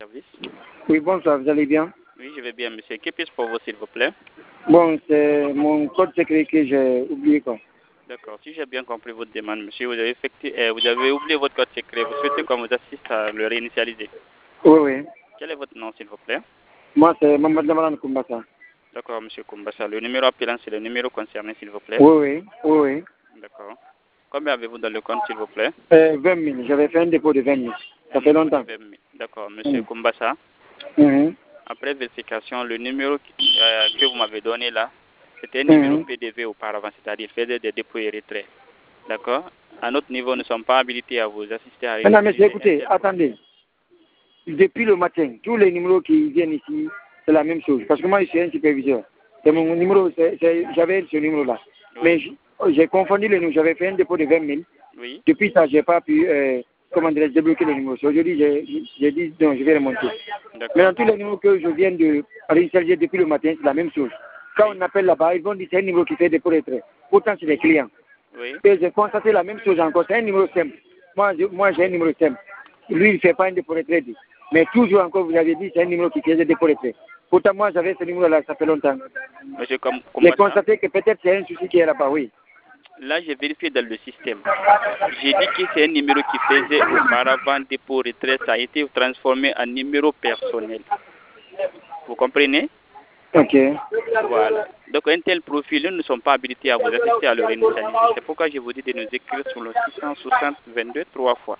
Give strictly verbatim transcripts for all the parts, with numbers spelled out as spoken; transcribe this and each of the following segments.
Service. Oui, bonsoir, vous allez bien? Oui, je vais bien, monsieur. Que puis-je pour vous, s'il vous plaît? Bon, c'est mon code secret que j'ai oublié, quoi. D'accord. Si j'ai bien compris votre demande, monsieur, vous avez, effectué, euh, vous avez oublié votre code secret. Vous souhaitez qu'on vous assiste à le réinitialiser? Oui, oui. Quel est votre nom, s'il vous plaît? Moi, c'est Mamadou Lamaran Kumbasa. D'accord, monsieur Kumbasa. Le numéro appelant, c'est le numéro concerné, s'il vous plaît? Oui, oui, oui, oui. D'accord. Combien avez-vous dans le compte, s'il vous plaît? Euh, vingt mille. J'avais fait un dépôt de vingt mille. Ça Un fait dépôt de longtemps. vingt mille. D'accord, monsieur Mm. Kumbasa. Mhm. Après vérification, le numéro qui- euh, que vous m'avez donné là, c'était un numéro Mhm. P D V auparavant, c'est-à-dire faisait des dépôts et retraits. D'accord? À notre niveau, nous ne sommes pas habilités à vous assister à Maintenant, monsieur, réutiliser un écoutez, tel profil. attendez. Depuis le matin, tous les numéros qui viennent ici, c'est la même chose. Parce que moi, je suis un superviseur. C'est mon numéro, c'est- c'est- j'avais ce numéro-là. Oui. Mais j- j'ai confondu les numéros. J'avais fait un dépôt de vingt mille. Oui. Depuis ça, je n'ai pas pu, euh, comment dirais-je, débloquer les numéros. Aujourd'hui, j'ai j'ai dit, non, je vais remonter. D'accord. Mais dans tous les numéros que je viens de réinstaller depuis le matin, c'est la même chose. Quand on appelle là-bas, ils vont dire c'est un numéro qui fait dépôt de retrait. Pourtant, c'est des clients. Oui. Et j'ai constaté la même chose encore. C'est un numéro simple. Moi, je- moi j'ai un numéro simple. Lui, il ne fait pas un dépôt de retrait. dit. Mais toujours encore, vous avez dit c'est un numéro qui faisait dépôt de retrait. Pourtant, moi, j'avais ce numéro-là, ça fait longtemps. Monsieur Kom- J'ai Kumbasa, constaté que peut-être c'est un souci qui est là-bas, oui. là, j'ai vérifié dans le système. J'ai dit que c'est un numéro qui faisait auparavant dépôt retrait. Ça a été transformé en numéro personnel. Vous comprenez? Ok. Voilà. Donc, un tel profil, nous ne sommes pas habilités à vous assister à le réinitialiser. C'est pourquoi je vous dis de nous écrire sur le six cent soixante vingt-deux trois fois.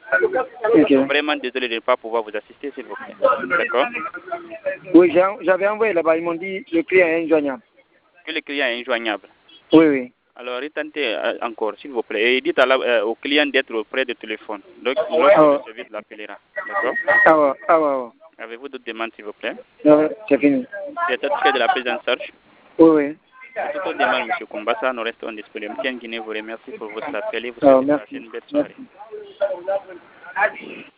Ok. Vraiment désolé de ne pas pouvoir vous assister, s'il vous plaît. D'accord? Oui, j'ai- j'avais envoyé là-bas, ils m'ont dit le client est injoignable. Que le client est injoignable. Oui, oui. Alors, retentez euh, encore, s'il vous plaît. Et dites à la- euh, au client d'être auprès du téléphone. Donc, Ah lorsque ouais. le service l'appellera. D'accord? Ah ouais, ah ouais, ouais. Avez-vous d'autres demandes, s'il vous plaît? Non, c'est fini. Vous êtes satisfait de la prise en charge? Oui, oui. Pour toute autre demande, M. Kumbasa, nous restons disponibles. Tiens Guinée vous remercie pour votre appel et vous Ah, souhaite de passer merci. une belle soirée. Merci.